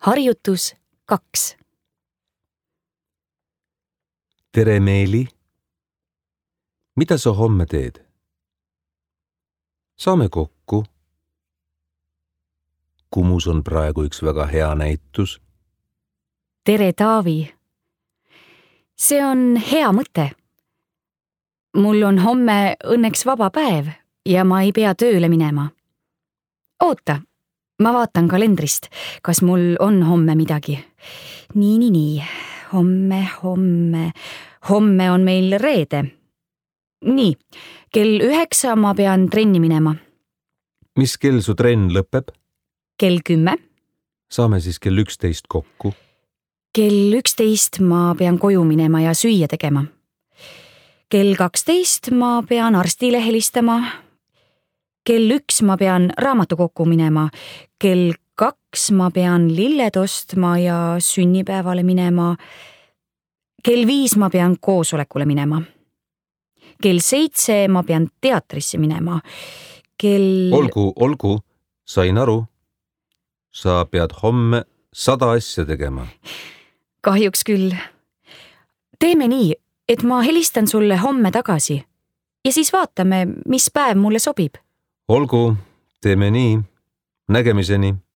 Harjutus 2. Tere, Meeli! Mida sa homme teed? Saame kokku. Kumus on praegu üks väga hea näitus. Tere, Taavi! See on hea mõte. Mul on homme õnneks vaba päev ja ma ei pea tööle minema. Oota, ma vaatan kalendrist, kas mul on homme midagi. Nii. Homme on meil reede. Nii, kell 9 ma pean trenni minema. Mis kell su trenn lõpeb? Kell 10. Saame siis kell 11 kokku. Kell 11 ma pean koju minema ja süüa tegema. Kell 12 ma pean arstile helistama. Kell 1 ma pean raamatukokku minema. Kell 2 ma pean lilled ostma ja sünnipäevale minema. Kell 5 ma pean koosolekule minema. Kell 7 ma pean teatrisse minema. Olgu, sain aru. Sa pead homme 100 asja tegema. Kahjuks küll. Teeme nii, et ma helistan sulle homme tagasi ja siis vaatame, mis päev mulle sobib. Olgu, teeme nii. Nägemiseni.